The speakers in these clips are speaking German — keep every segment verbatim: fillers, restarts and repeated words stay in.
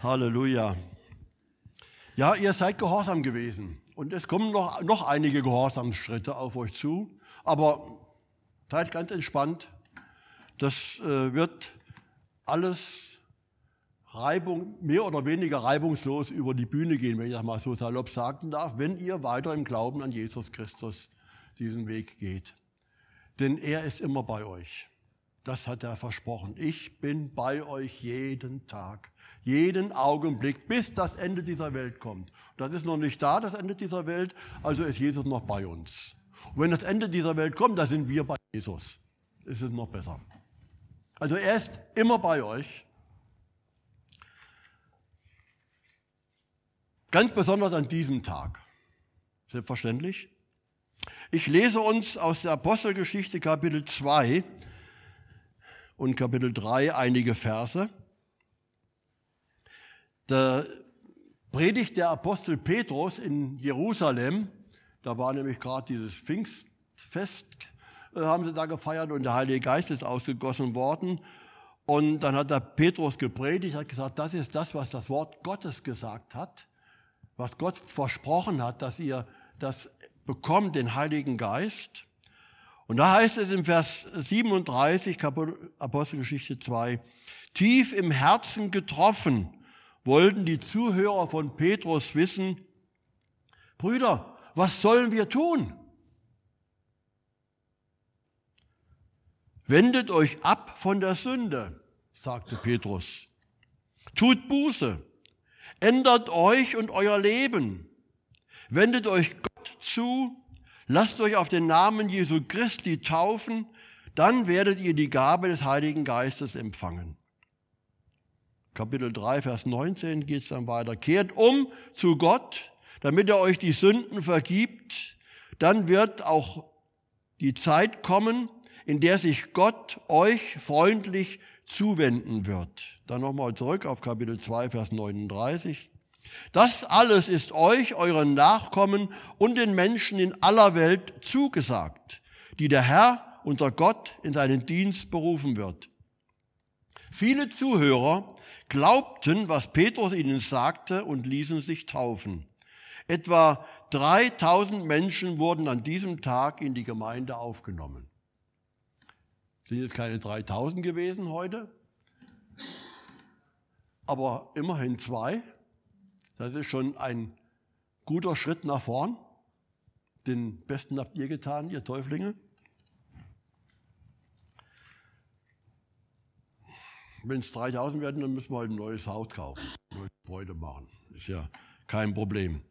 Halleluja. Ja, ihr seid gehorsam gewesen und es kommen noch, noch einige Gehorsamsschritte auf euch zu, aber seid ganz entspannt. Das äh, wird alles Reibung, mehr oder weniger reibungslos über die Bühne gehen, wenn ich das mal so salopp sagen darf, wenn ihr weiter im Glauben an Jesus Christus diesen Weg geht. Denn er ist immer bei euch. Das hat er versprochen. Ich bin bei euch jeden Tag, jeden Augenblick, bis das Ende dieser Welt kommt. Das ist noch nicht da, das Ende dieser Welt, also ist Jesus noch bei uns. Und wenn das Ende dieser Welt kommt, dann sind wir bei Jesus. Ist es noch besser. Also er ist immer bei euch. Ganz besonders an diesem Tag. Selbstverständlich. Ich lese uns aus der Apostelgeschichte Kapitel zwei und Kapitel drei einige Verse. Da predigt der Apostel Petrus in Jerusalem. Da war nämlich gerade dieses Pfingstfest, äh, haben sie da gefeiert und der Heilige Geist ist ausgegossen worden. Und dann hat der Petrus gepredigt, hat gesagt, das ist das, was das Wort Gottes gesagt hat, was Gott versprochen hat, dass ihr das bekommt, den Heiligen Geist. Und da heißt es im Vers siebenunddreißig, Apostelgeschichte zwei, tief im Herzen getroffen wollten die Zuhörer von Petrus wissen, Brüder, was sollen wir tun? Wendet euch ab von der Sünde, sagte Petrus. Tut Buße, ändert euch und euer Leben, wendet euch Gott zu, lasst euch auf den Namen Jesu Christi taufen, dann werdet ihr die Gabe des Heiligen Geistes empfangen. Kapitel drei, Vers neunzehn geht es dann weiter. Kehrt um zu Gott, damit er euch die Sünden vergibt. Dann wird auch die Zeit kommen, in der sich Gott euch freundlich zuwenden wird. Dann nochmal zurück auf Kapitel zwei, Vers neununddreißig. Das alles ist euch, euren Nachkommen und den Menschen in aller Welt zugesagt, die der Herr, unser Gott, in seinen Dienst berufen wird. Viele Zuhörer glaubten, was Petrus ihnen sagte und ließen sich taufen. Etwa dreitausend Menschen wurden an diesem Tag in die Gemeinde aufgenommen. Sind jetzt keine dreitausend gewesen heute, aber immerhin zwei. Das ist schon ein guter Schritt nach vorn. Den besten habt ihr getan, ihr Täuflinge. Wenn es dreitausend werden, dann müssen wir halt ein neues Haus kaufen, ein neues Gebäude machen. Ist ja kein Problem.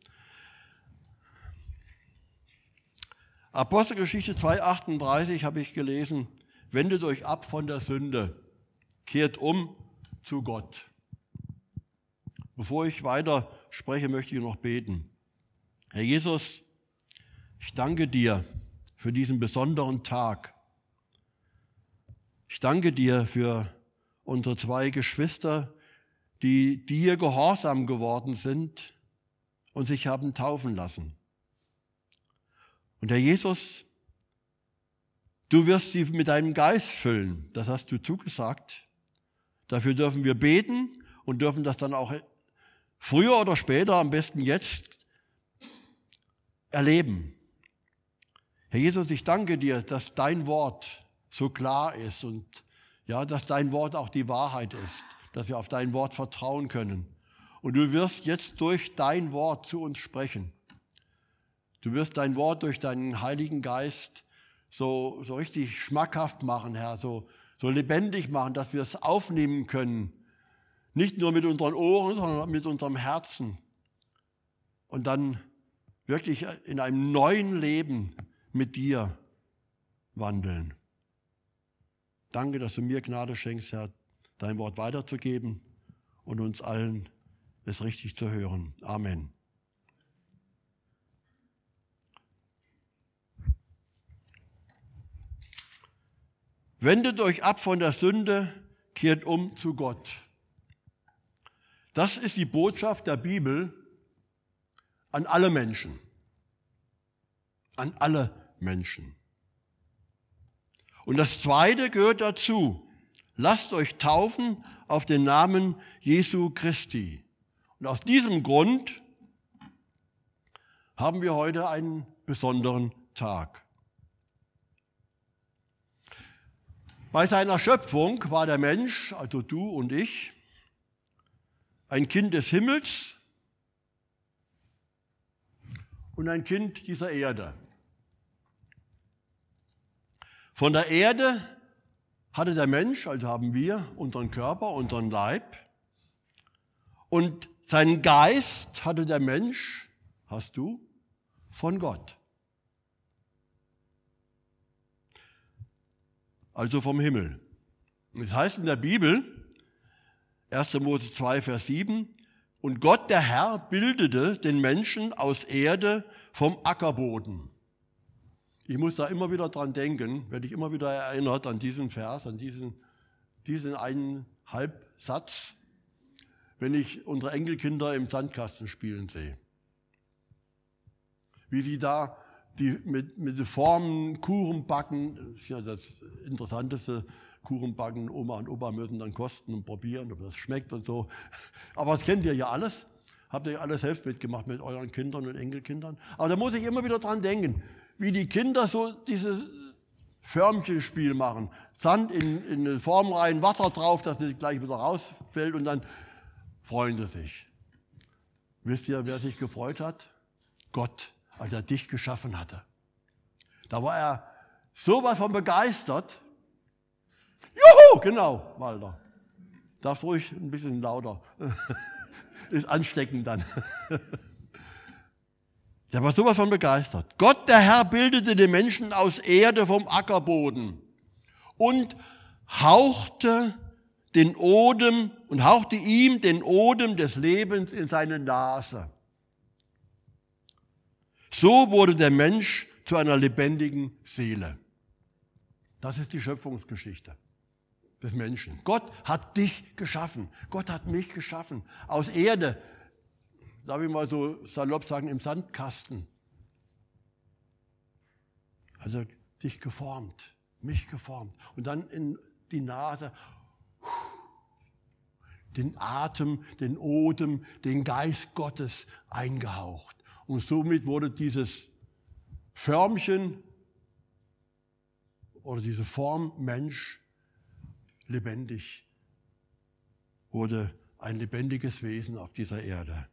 Apostelgeschichte zwei, achtunddreißig habe ich gelesen. Wendet euch ab von der Sünde, kehrt um zu Gott. Bevor ich weiter spreche, möchte ich noch beten. Herr Jesus, ich danke dir für diesen besonderen Tag. Ich danke dir für unsere zwei Geschwister, die dir gehorsam geworden sind und sich haben taufen lassen. Und Herr Jesus, du wirst sie mit deinem Geist füllen. Das hast du zugesagt. Dafür dürfen wir beten und dürfen das dann auch früher oder später, am besten jetzt, erleben. Herr Jesus, ich danke dir, dass dein Wort so klar ist und ja, dass dein Wort auch die Wahrheit ist, dass wir auf dein Wort vertrauen können. Und du wirst jetzt durch dein Wort zu uns sprechen. Du wirst dein Wort durch deinen Heiligen Geist so, so richtig schmackhaft machen, Herr, so, so lebendig machen, dass wir es aufnehmen können. Nicht nur mit unseren Ohren, sondern mit unserem Herzen. Und dann wirklich in einem neuen Leben mit dir wandeln. Danke, dass du mir Gnade schenkst, Herr, dein Wort weiterzugeben und uns allen es richtig zu hören. Amen. Wendet euch ab von der Sünde, kehrt um zu Gott. Das ist die Botschaft der Bibel an alle Menschen. An alle Menschen. Und das Zweite gehört dazu. Lasst euch taufen auf den Namen Jesu Christi. Und aus diesem Grund haben wir heute einen besonderen Tag. Bei seiner Schöpfung war der Mensch, also du und ich, ein Kind des Himmels und ein Kind dieser Erde. Von der Erde hatte der Mensch, also haben wir unseren Körper, unseren Leib, und seinen Geist hatte der Mensch, hast du, von Gott. Also vom Himmel. Das heißt in der Bibel, erster Mose zwei, Vers sieben, und Gott, der Herr, bildete den Menschen aus Erde vom Ackerboden. Ich muss da immer wieder dran denken, werde ich immer wieder erinnert an diesen Vers, an diesen, diesen einen Halbsatz, wenn ich unsere Enkelkinder im Sandkasten spielen sehe. Wie sie da die mit, mit den Formen Kuchen backen, das ist ja das Interessanteste, Kuchen backen, Oma und Opa müssen dann kosten und probieren, ob das schmeckt und so. Aber das kennt ihr ja alles. Habt ihr ja alles selbst mitgemacht mit euren Kindern und Enkelkindern. Aber da muss ich immer wieder dran denken, wie die Kinder so dieses Förmchenspiel machen. Sand in, in eine Form rein, Wasser drauf, dass nicht gleich wieder rausfällt und dann freuen sie sich. Wisst ihr, wer sich gefreut hat? Gott, als er dich geschaffen hatte. Da war er sowas von begeistert. Juhu, genau, Walter. Darfst ruhig ein bisschen lauter. Ist ansteckend dann. Der war sowas von begeistert. Gott, der Herr, bildete den Menschen aus Erde vom Ackerboden und hauchte den Odem und hauchte ihm den Odem des Lebens in seine Nase. So wurde der Mensch zu einer lebendigen Seele. Das ist die Schöpfungsgeschichte des Menschen. Gott hat dich geschaffen. Gott hat mich geschaffen. Aus Erde, darf ich mal so salopp sagen, im Sandkasten. Also dich geformt, mich geformt. Und dann in die Nase, den Atem, den Odem, den Geist Gottes eingehaucht. Und somit wurde dieses Förmchen oder diese Form Mensch lebendig, wurde ein lebendiges Wesen auf dieser Erde.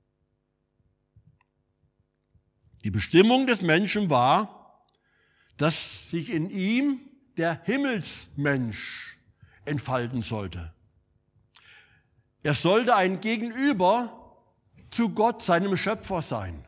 Die Bestimmung des Menschen war, dass sich in ihm der Himmelsmensch entfalten sollte. Er sollte ein Gegenüber zu Gott, seinem Schöpfer, sein.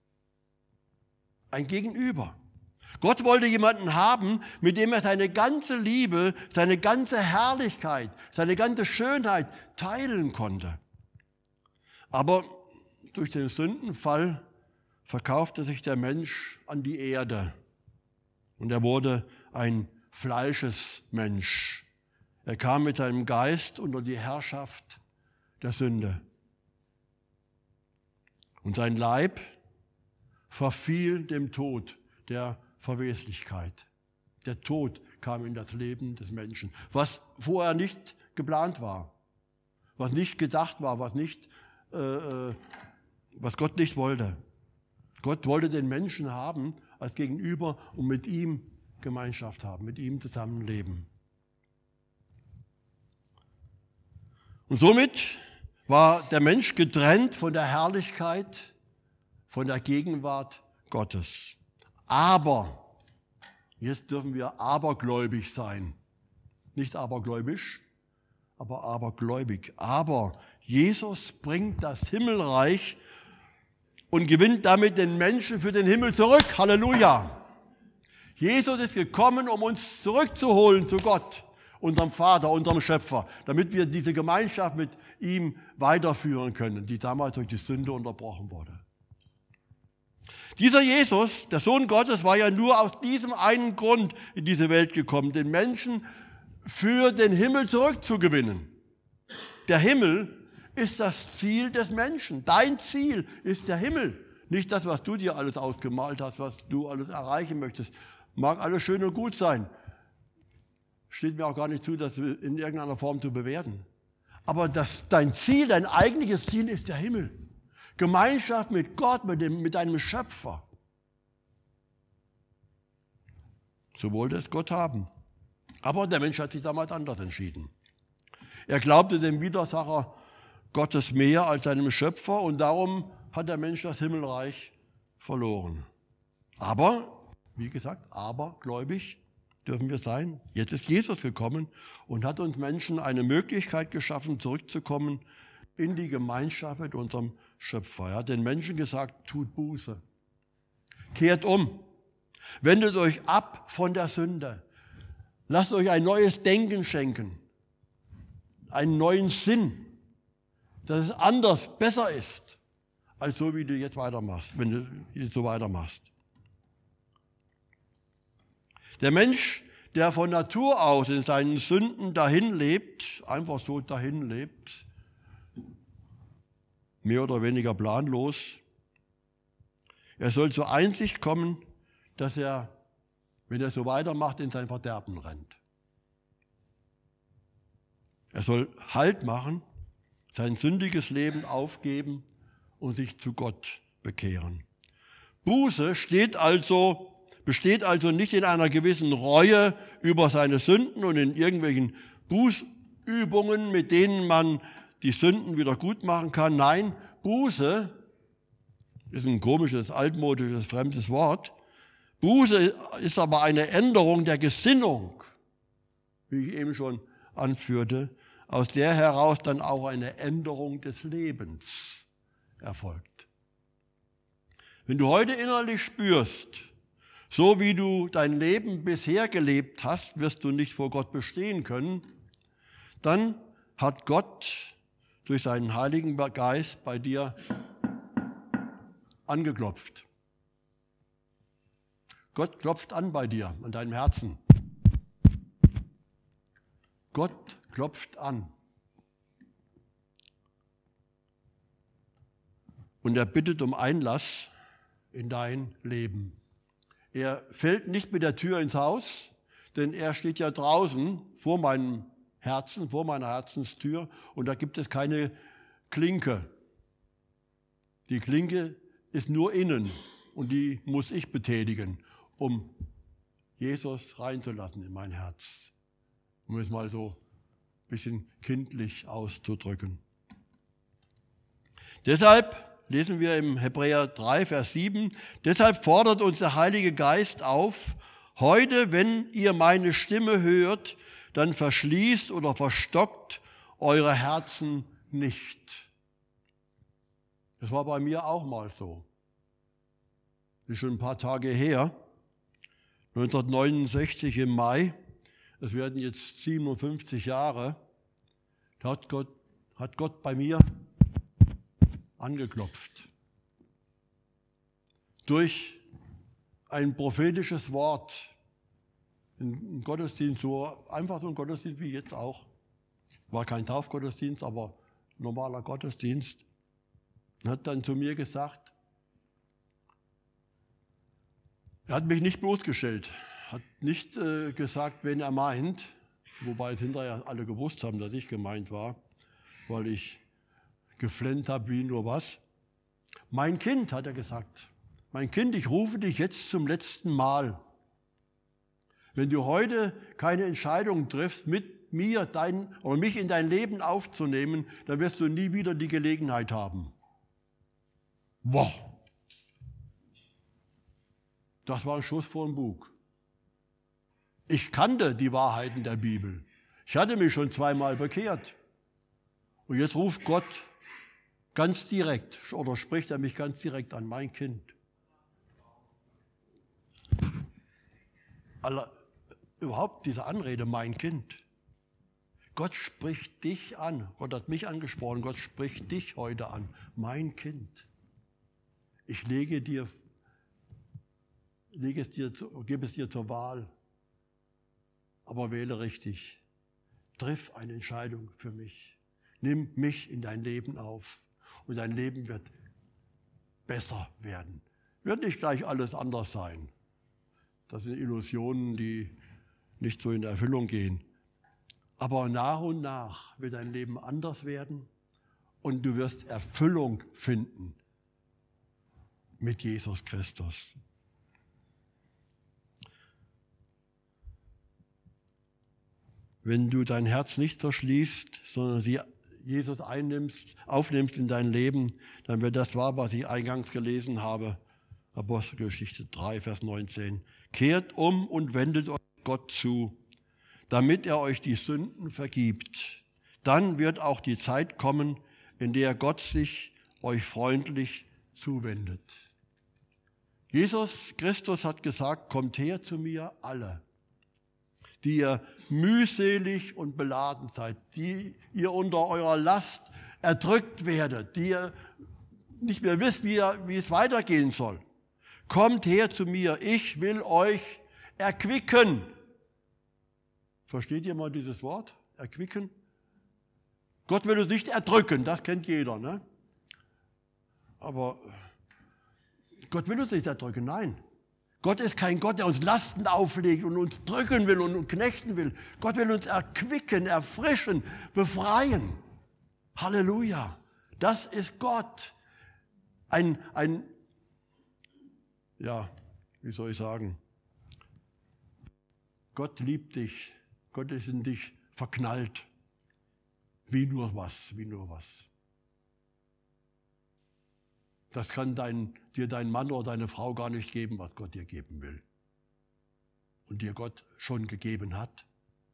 Ein Gegenüber. Gott wollte jemanden haben, mit dem er seine ganze Liebe, seine ganze Herrlichkeit, seine ganze Schönheit teilen konnte. Aber durch den Sündenfall verkaufte sich der Mensch an die Erde und er wurde ein Fleischesmensch. Er kam mit seinem Geist unter die Herrschaft der Sünde. Und sein Leib verfiel dem Tod, der Verweslichkeit. Der Tod kam in das Leben des Menschen, was vorher nicht geplant war, was nicht gedacht war, was, nicht, äh, was Gott nicht wollte. Gott wollte den Menschen haben als Gegenüber und mit ihm Gemeinschaft haben, mit ihm zusammenleben. Und somit war der Mensch getrennt von der Herrlichkeit, von der Gegenwart Gottes. Aber, jetzt dürfen wir abergläubig sein. Nicht abergläubisch, aber abergläubig. Aber Jesus bringt das Himmelreich und gewinnt damit den Menschen für den Himmel zurück. Halleluja! Jesus ist gekommen, um uns zurückzuholen zu Gott, unserem Vater, unserem Schöpfer, damit wir diese Gemeinschaft mit ihm weiterführen können, die damals durch die Sünde unterbrochen wurde. Dieser Jesus, der Sohn Gottes, war ja nur aus diesem einen Grund in diese Welt gekommen, den Menschen für den Himmel zurückzugewinnen. Der Himmel ist das Ziel des Menschen. Dein Ziel ist der Himmel. Nicht das, was du dir alles ausgemalt hast, was du alles erreichen möchtest. Mag alles schön und gut sein. Steht mir auch gar nicht zu, das in irgendeiner Form zu bewerten. Aber das, dein Ziel, dein eigentliches Ziel ist der Himmel. Gemeinschaft mit Gott, mit, dem, mit deinem Schöpfer. So wollte es Gott haben. Aber der Mensch hat sich damals anders entschieden. Er glaubte dem Widersacher Gottes mehr als seinem Schöpfer und darum hat der Mensch das Himmelreich verloren. Aber, wie gesagt, abergläubig dürfen wir sein. Jetzt ist Jesus gekommen und hat uns Menschen eine Möglichkeit geschaffen, zurückzukommen in die Gemeinschaft mit unserem Schöpfer. Er hat den Menschen gesagt, tut Buße, kehrt um, wendet euch ab von der Sünde, lasst euch ein neues Denken schenken, einen neuen Sinn, dass es anders, besser ist, als so, wie du jetzt weitermachst, wenn du jetzt so weitermachst. Der Mensch, der von Natur aus in seinen Sünden dahin lebt, einfach so dahin lebt, mehr oder weniger planlos, er soll zur Einsicht kommen, dass er, wenn er so weitermacht, in sein Verderben rennt. Er soll Halt machen, sein sündiges Leben aufgeben und sich zu Gott bekehren. Buße steht also besteht also nicht in einer gewissen Reue über seine Sünden und in irgendwelchen Bußübungen, mit denen man die Sünden wieder gut machen kann. Nein, Buße ist ein komisches, altmodisches, fremdes Wort. Buße ist aber eine Änderung der Gesinnung, wie ich eben schon anführte, aus der heraus dann auch eine Änderung des Lebens erfolgt. Wenn du heute innerlich spürst, so wie du dein Leben bisher gelebt hast, wirst du nicht vor Gott bestehen können, dann hat Gott durch seinen Heiligen Geist bei dir angeklopft. Gott klopft an bei dir, an deinem Herzen. Gott klopft an. Und er bittet um Einlass in dein Leben. Er fällt nicht mit der Tür ins Haus, denn er steht ja draußen vor meinem Herzen, vor meiner Herzenstür und da gibt es keine Klinke. Die Klinke ist nur innen und die muss ich betätigen, um Jesus reinzulassen in mein Herz. Um es mal so ein bisschen kindlich auszudrücken. Deshalb lesen wir im Hebräer drei, Vers sieben, deshalb fordert uns der Heilige Geist auf, heute, wenn ihr meine Stimme hört, dann verschließt oder verstockt eure Herzen nicht. Das war bei mir auch mal so. Das ist schon ein paar Tage her, neunzehnhundertneunundsechzig im Mai, es werden jetzt siebenundfünfzig Jahre, da hat Gott, hat Gott bei mir angeklopft. Durch ein prophetisches Wort. Ein Gottesdienst, so einfach so ein Gottesdienst wie jetzt auch. War kein Taufgottesdienst, aber normaler Gottesdienst. Er hat dann zu mir gesagt, er hat mich nicht bloßgestellt, hat nicht äh, gesagt, wen er meint, wobei es hinterher alle gewusst haben, dass ich gemeint war, weil ich geflennt habe wie nur was. Mein Kind, hat er gesagt, mein Kind, ich rufe dich jetzt zum letzten Mal. Wenn du heute keine Entscheidung triffst, mit mir dein, oder mich in dein Leben aufzunehmen, dann wirst du nie wieder die Gelegenheit haben. Boah! Das war ein Schuss vor den Bug. Ich kannte die Wahrheiten der Bibel. Ich hatte mich schon zweimal bekehrt. Und jetzt ruft Gott ganz direkt, oder spricht er mich ganz direkt an, mein Kind. Aller, überhaupt diese Anrede, mein Kind. Gott spricht dich an. Gott hat mich angesprochen. Gott spricht dich heute an. Mein Kind. Ich lege dir, lege es dir, gebe es dir zur Wahl. Aber wähle richtig. Triff eine Entscheidung für mich. Nimm mich in dein Leben auf. Und dein Leben wird besser werden. Wird nicht gleich alles anders sein. Das sind Illusionen, die nicht so in Erfüllung gehen. Aber nach und nach wird dein Leben anders werden und du wirst Erfüllung finden mit Jesus Christus. Wenn du dein Herz nicht verschließt, sondern sie Jesus einnimmst, aufnimmst in dein Leben, dann wird das wahr, was ich eingangs gelesen habe. Apostelgeschichte drei, Vers neunzehn. Kehrt um und wendet euch Gott zu, damit er euch die Sünden vergibt. Dann wird auch die Zeit kommen, in der Gott sich euch freundlich zuwendet. Jesus Christus hat gesagt, kommt her zu mir alle, die ihr mühselig und beladen seid, die ihr unter eurer Last erdrückt werdet, die ihr nicht mehr wisst, wie, ihr, wie es weitergehen soll. Kommt her zu mir, ich will euch erquicken. Versteht ihr mal dieses Wort? Erquicken? Gott will uns nicht erdrücken, das kennt jeder, ne? Aber Gott will uns nicht erdrücken, nein. Gott ist kein Gott, der uns Lasten auflegt und uns drücken will und uns knechten will. Gott will uns erquicken, erfrischen, befreien. Halleluja. Das ist Gott. Ein, ein, ja, wie soll ich sagen? Gott liebt dich. Gott ist in dich verknallt. Wie nur was, wie nur was. Das kann dein, dir dein Mann oder deine Frau gar nicht geben, was Gott dir geben will. Und dir Gott schon gegeben hat.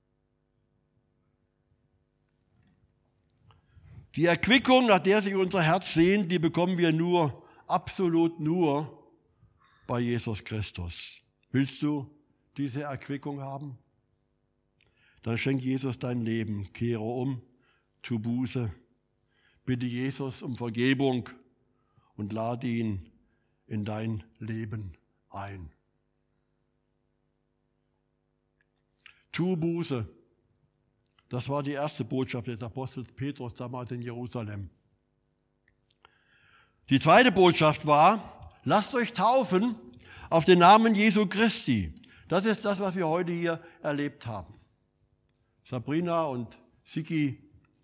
Die Erquickung, nach der sich unser Herz sehnt, die bekommen wir nur, absolut nur bei Jesus Christus. Willst du diese Erquickung haben? Dann schenk Jesus dein Leben, kehre um, tu Buße, bitte Jesus um Vergebung und lade ihn in dein Leben ein. Tu Buße. Das war die erste Botschaft des Apostels Petrus damals in Jerusalem. Die zweite Botschaft war, lasst euch taufen auf den Namen Jesu Christi. Das ist das, was wir heute hier erlebt haben. Sabrina und Siki,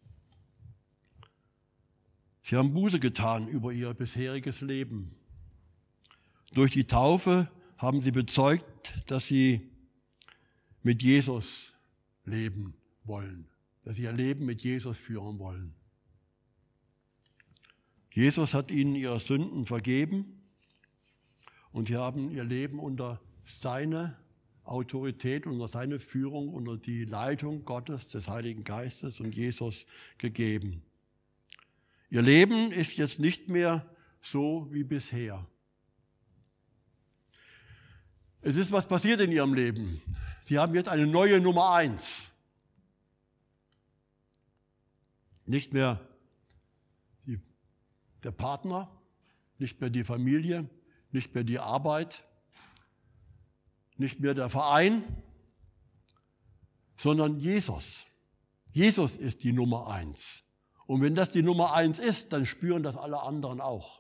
sie haben Buße getan über ihr bisheriges Leben. Durch die Taufe haben sie bezeugt, dass sie mit Jesus leben wollen, dass sie ihr Leben mit Jesus führen wollen. Jesus hat ihnen ihre Sünden vergeben und sie haben ihr Leben unter seine Autorität, unter seine Führung, unter die Leitung Gottes, des Heiligen Geistes und Jesus gegeben. Ihr Leben ist jetzt nicht mehr so wie bisher. Es ist was passiert in ihrem Leben. Sie haben jetzt eine neue Nummer eins. Nicht mehr die, der Partner, nicht mehr die Familie, nicht mehr die Arbeit, nicht mehr der Verein, sondern Jesus. Jesus ist die Nummer eins. Und wenn das die Nummer eins ist, dann spüren das alle anderen auch.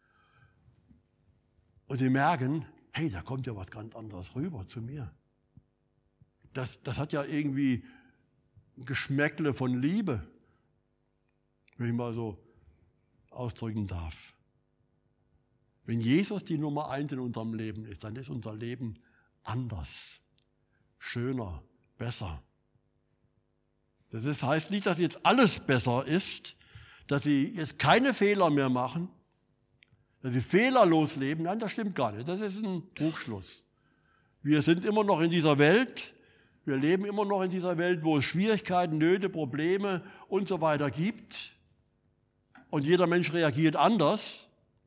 Und sie merken, hey, da kommt ja was ganz anderes rüber zu mir. Das, das hat ja irgendwie ein Geschmäckle von Liebe, wenn ich mal so ausdrücken darf. Wenn Jesus die Nummer eins in unserem Leben ist, dann ist unser Leben anders, schöner, besser. Das ist, heißt nicht, dass jetzt alles besser ist, dass sie jetzt keine Fehler mehr machen, dass sie fehlerlos leben. Nein, das stimmt gar nicht. Das ist ein Trugschluss. Wir sind immer noch in dieser Welt, wir leben immer noch in dieser Welt, wo es Schwierigkeiten, Nöte, Probleme und so weiter gibt. Und jeder Mensch reagiert anders.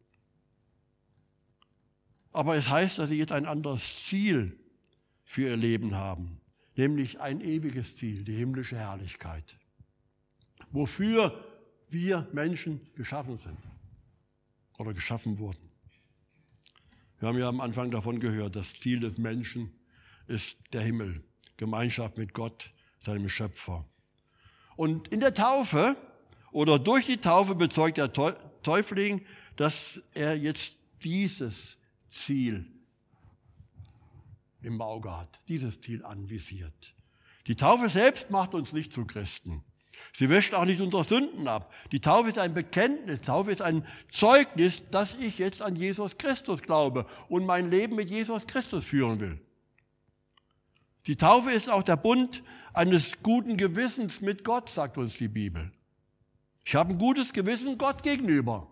Aber es heißt, dass sie jetzt ein anderes Ziel für ihr Leben haben. Nämlich ein ewiges Ziel, die himmlische Herrlichkeit. Wofür wir Menschen geschaffen sind oder geschaffen wurden. Wir haben ja am Anfang davon gehört, das Ziel des Menschen ist der Himmel, Gemeinschaft mit Gott, seinem Schöpfer. Und in der Taufe oder durch die Taufe bezeugt der Täufling, dass er jetzt dieses Ziel im Auge hat, dieses Ziel anvisiert. Die Taufe selbst macht uns nicht zu Christen. Sie wäscht auch nicht unsere Sünden ab. Die Taufe ist ein Bekenntnis, die Taufe ist ein Zeugnis, dass ich jetzt an Jesus Christus glaube und mein Leben mit Jesus Christus führen will. Die Taufe ist auch der Bund eines guten Gewissens mit Gott, sagt uns die Bibel. Ich habe ein gutes Gewissen Gott gegenüber.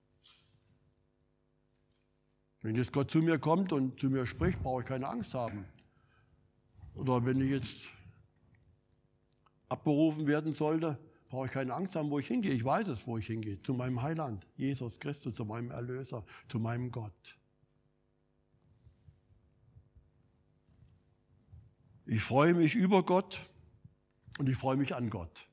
Wenn jetzt Gott zu mir kommt und zu mir spricht, brauche ich keine Angst haben. Oder wenn ich jetzt abberufen werden sollte, brauche ich keine Angst haben, wo ich hingehe. Ich weiß es, wo ich hingehe. Zu meinem Heiland, Jesus Christus, zu meinem Erlöser, zu meinem Gott. Ich freue mich über Gott und ich freue mich an Gott.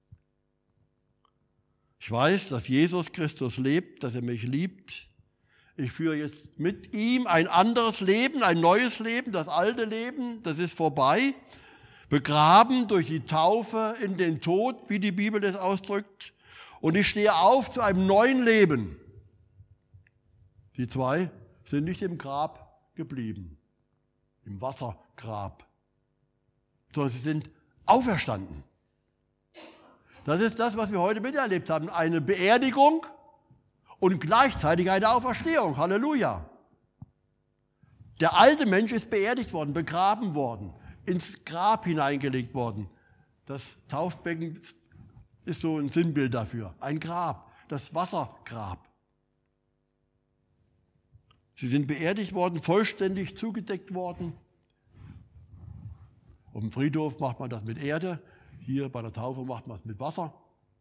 Ich weiß, dass Jesus Christus lebt, dass er mich liebt. Ich führe jetzt mit ihm ein anderes Leben, ein neues Leben. Das alte Leben, das ist vorbei. Begraben durch die Taufe in den Tod, wie die Bibel es ausdrückt. Und ich stehe auf zu einem neuen Leben. Die zwei sind nicht im Grab geblieben, im Wassergrab, sondern sie sind auferstanden. Das ist das, was wir heute miterlebt haben. Eine Beerdigung und gleichzeitig eine Auferstehung. Halleluja. Der alte Mensch ist beerdigt worden, begraben worden, ins Grab hineingelegt worden. Das Taufbecken ist so ein Sinnbild dafür. Ein Grab, das Wassergrab. Sie sind beerdigt worden, vollständig zugedeckt worden. Auf dem Friedhof macht man das mit Erde, hier bei der Taufe macht man es mit Wasser.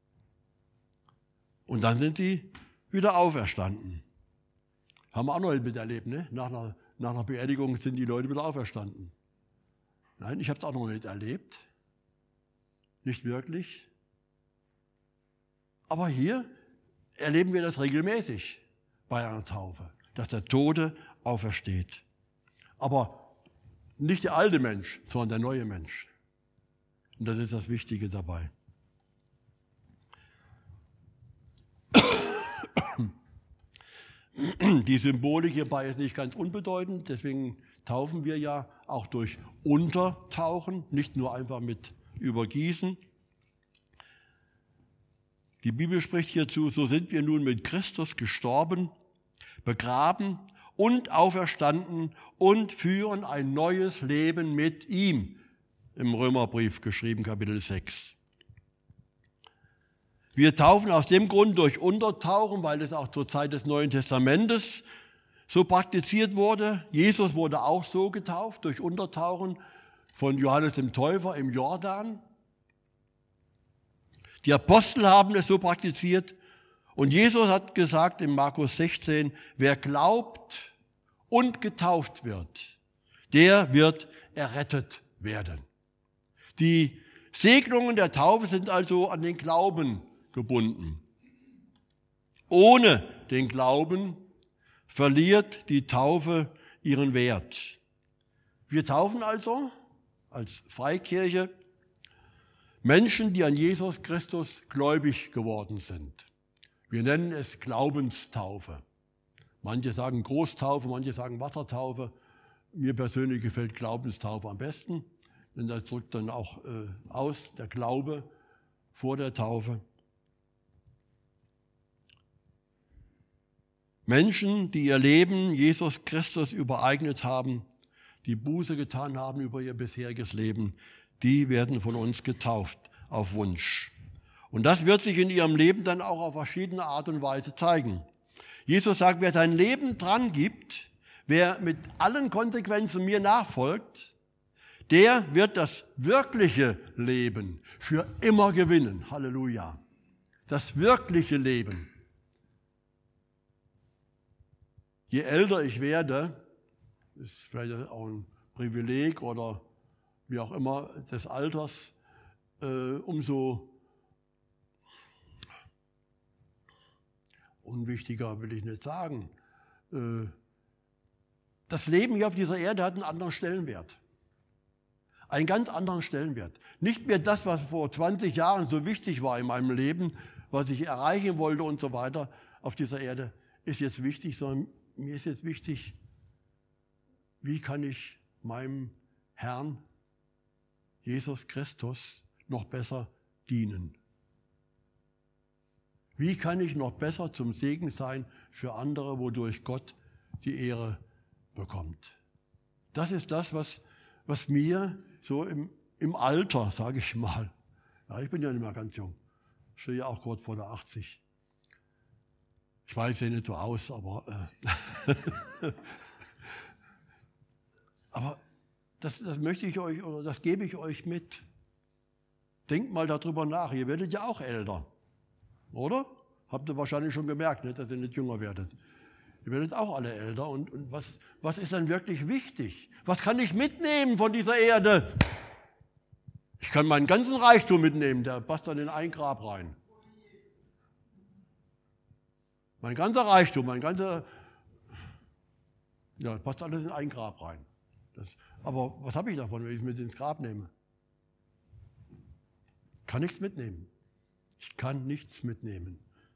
Und dann sind sie wieder auferstanden. Haben wir auch noch miterlebt, ne? Nach einer, nach einer Beerdigung sind die Leute wieder auferstanden. Nein, ich habe es auch noch nicht erlebt. Nicht wirklich. Aber hier erleben wir das regelmäßig bei einer Taufe, dass der Tote aufersteht. Aber nicht der alte Mensch, sondern der neue Mensch. Und das ist das Wichtige dabei. Die Symbolik hierbei ist nicht ganz unbedeutend, deswegen taufen wir ja auch durch Untertauchen, nicht nur einfach mit Übergießen. Die Bibel spricht hierzu, so sind wir nun mit Christus gestorben, begraben und auferstanden und führen ein neues Leben mit ihm. Im Römerbrief geschrieben, Kapitel sechs. Wir taufen aus dem Grund durch Untertauchen, weil es auch zur Zeit des Neuen Testamentes so praktiziert wurde. Jesus wurde auch so getauft, durch Untertauchen von Johannes dem Täufer im Jordan. Die Apostel haben es so praktiziert. Und Jesus hat gesagt in Markus sechzehn, wer glaubt und getauft wird, der wird errettet werden. Die Segnungen der Taufe sind also an den Glauben gebunden. Ohne den Glauben verliert die Taufe ihren Wert. Wir taufen also als Freikirche Menschen, die an Jesus Christus gläubig geworden sind. Wir nennen es Glaubenstaufe. Manche sagen Großtaufe, manche sagen Wassertaufe. Mir persönlich gefällt Glaubenstaufe am besten, denn das drückt dann auch äh, aus, der Glaube vor der Taufe. Menschen, die ihr Leben Jesus Christus übereignet haben, die Buße getan haben über ihr bisheriges Leben, die werden von uns getauft auf Wunsch. Und das wird sich in ihrem Leben dann auch auf verschiedene Art und Weise zeigen. Jesus sagt, wer sein Leben dran gibt, wer mit allen Konsequenzen mir nachfolgt, der wird das wirkliche Leben für immer gewinnen. Halleluja. Das wirkliche Leben. Je älter ich werde, ist vielleicht auch ein Privileg oder wie auch immer des Alters, äh, umso unwichtiger will ich nicht sagen. Äh, das Leben hier auf dieser Erde hat einen anderen Stellenwert. Einen ganz anderen Stellenwert. Nicht mehr das, was vor zwanzig Jahren so wichtig war in meinem Leben, was ich erreichen wollte und so weiter auf dieser Erde, ist jetzt wichtig, sondern mir ist jetzt wichtig, wie kann ich meinem Herrn Jesus Christus noch besser dienen? Wie kann ich noch besser zum Segen sein für andere, wodurch Gott die Ehre bekommt? Das ist das, was, was mir so im, im Alter, sage ich mal, ja, ich bin ja nicht mehr ganz jung, ich stehe ja auch kurz vor der achtzig. Ich weiß, ich sehe nicht so aus, aber, äh, aber das, das möchte ich euch, oder das gebe ich euch mit. Denkt mal darüber nach, ihr werdet ja auch älter, oder? Habt ihr wahrscheinlich schon gemerkt, nicht, dass ihr nicht jünger werdet. Ihr werdet auch alle älter. Und, und was, was ist dann wirklich wichtig? Was kann ich mitnehmen von dieser Erde? Ich kann meinen ganzen Reichtum mitnehmen, der passt dann in ein Grab rein. Mein ganzer Reichtum, mein ganzer, ja, passt alles in ein Grab rein. Das, aber was habe ich davon, wenn ich es mit ins Grab nehme? Kann nichts mitnehmen. Ich kann nichts mitnehmen.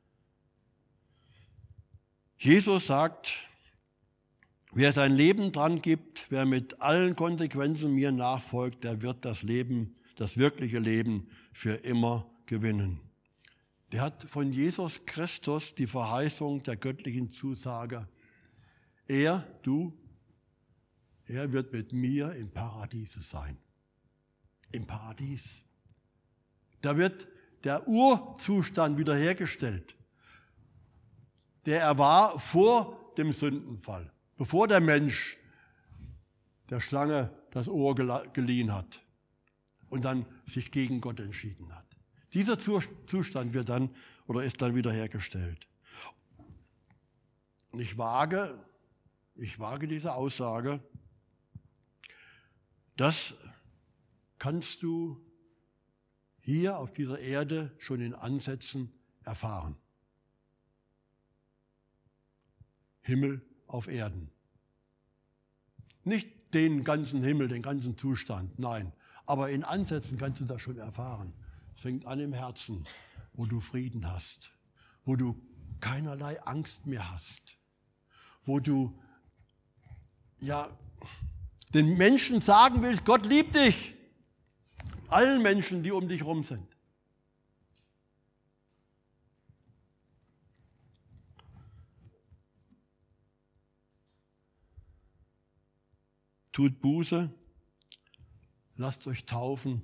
Jesus sagt, wer sein Leben dran gibt, wer mit allen Konsequenzen mir nachfolgt, der wird das Leben, das wirkliche Leben für immer gewinnen. Der hat von Jesus Christus die Verheißung der göttlichen Zusage. Er, du, er wird mit mir im Paradiese sein. Im Paradies. Da wird der Urzustand wiederhergestellt, der er war vor dem Sündenfall, bevor der Mensch der Schlange das Ohr geliehen hat und dann sich gegen Gott entschieden hat. Dieser Zustand wird dann oder ist dann wiederhergestellt. Und ich wage, ich wage diese Aussage, das kannst du hier auf dieser Erde schon in Ansätzen erfahren. Himmel auf Erden. Nicht den ganzen Himmel, den ganzen Zustand, nein. Aber in Ansätzen kannst du das schon erfahren. Es fängt an im Herzen, wo du Frieden hast, wo du keinerlei Angst mehr hast, wo du ja den Menschen sagen willst, Gott liebt dich. Allen Menschen, die um dich rum sind. Tut Buße, lasst euch taufen,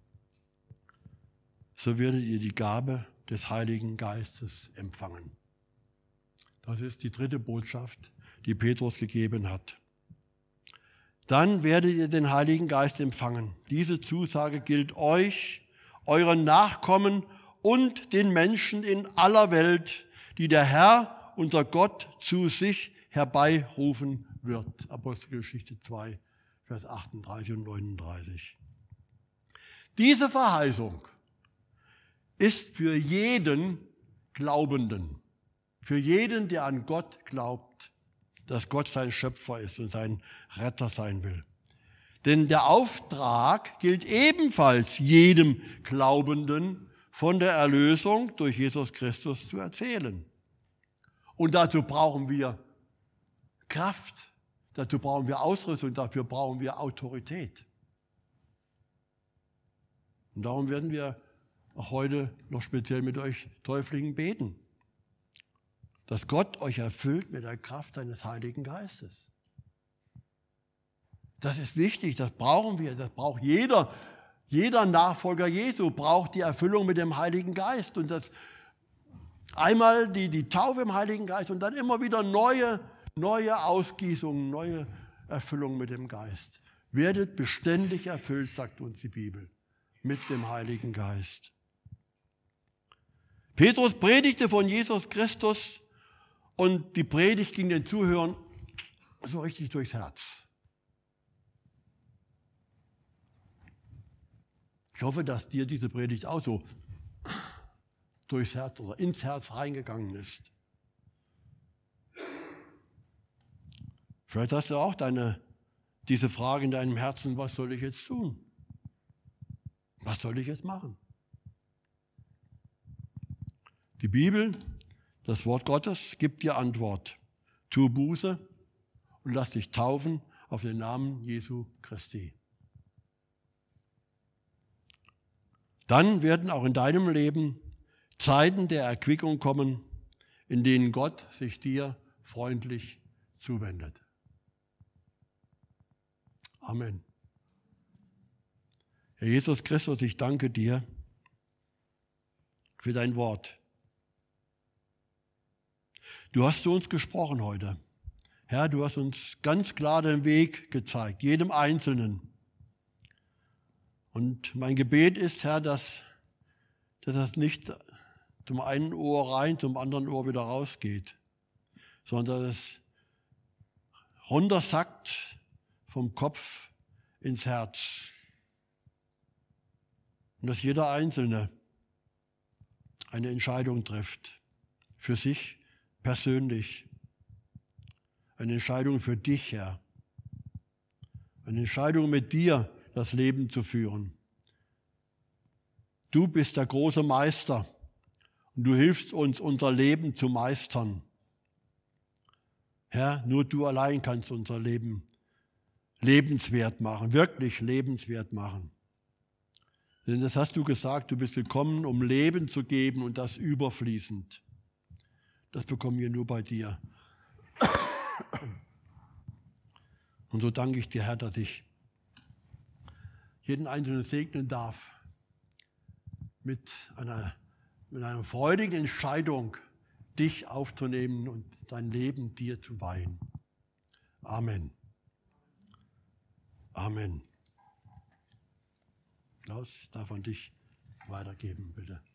so werdet ihr die Gabe des Heiligen Geistes empfangen. Das ist die dritte Botschaft, die Petrus gegeben hat. Dann werdet ihr den Heiligen Geist empfangen. Diese Zusage gilt euch, euren Nachkommen und den Menschen in aller Welt, die der Herr, unser Gott, zu sich herbeirufen wird. Apostelgeschichte zwei, Vers achtunddreißig und neununddreißig. Diese Verheißung ist für jeden Glaubenden, für jeden, der an Gott glaubt, dass Gott sein Schöpfer ist und sein Retter sein will. Denn der Auftrag gilt ebenfalls jedem Glaubenden, von der Erlösung durch Jesus Christus zu erzählen. Und dazu brauchen wir Kraft, dazu brauchen wir Ausrüstung, dafür brauchen wir Autorität. Und darum werden wir auch heute noch speziell mit euch Täuflingen beten, dass Gott euch erfüllt mit der Kraft seines Heiligen Geistes. Das ist wichtig, das brauchen wir, das braucht jeder. Jeder Nachfolger Jesu braucht die Erfüllung mit dem Heiligen Geist. Und das einmal die, die Taufe im Heiligen Geist und dann immer wieder neue, neue Ausgießungen, neue Erfüllung mit dem Geist. Werdet beständig erfüllt, sagt uns die Bibel, mit dem Heiligen Geist. Petrus predigte von Jesus Christus und die Predigt ging den Zuhörern so richtig durchs Herz. Ich hoffe, dass dir diese Predigt auch so durchs Herz oder ins Herz reingegangen ist. Vielleicht hast du auch deine, diese Frage in deinem Herzen, was soll ich jetzt tun? Was soll ich jetzt machen? Die Bibel, das Wort Gottes, gibt dir Antwort. Tu Buße und lass dich taufen auf den Namen Jesu Christi. Dann werden auch in deinem Leben Zeiten der Erquickung kommen, in denen Gott sich dir freundlich zuwendet. Amen. Herr Jesus Christus, ich danke dir für dein Wort. Du hast zu uns gesprochen heute. Herr, du hast uns ganz klar den Weg gezeigt, jedem Einzelnen. Und mein Gebet ist, Herr, dass, dass das nicht zum einen Ohr rein, zum anderen Ohr wieder rausgeht, sondern dass es runtersackt vom Kopf ins Herz. Und dass jeder Einzelne eine Entscheidung trifft, für sich persönlich. Eine Entscheidung für dich, Herr. Eine Entscheidung mit dir, das Leben zu führen. Du bist der große Meister und du hilfst uns, unser Leben zu meistern. Herr, nur du allein kannst unser Leben lebenswert machen, wirklich lebenswert machen. Denn das hast du gesagt, du bist gekommen, um Leben zu geben und das überfließend. Das bekommen wir nur bei dir. Und so danke ich dir, Herr, dass ich jeden Einzelnen segnen darf mit einer, mit einer freudigen Entscheidung, dich aufzunehmen und dein Leben dir zu weihen. Amen. Amen. Klaus, ich darf an dich weitergeben, bitte.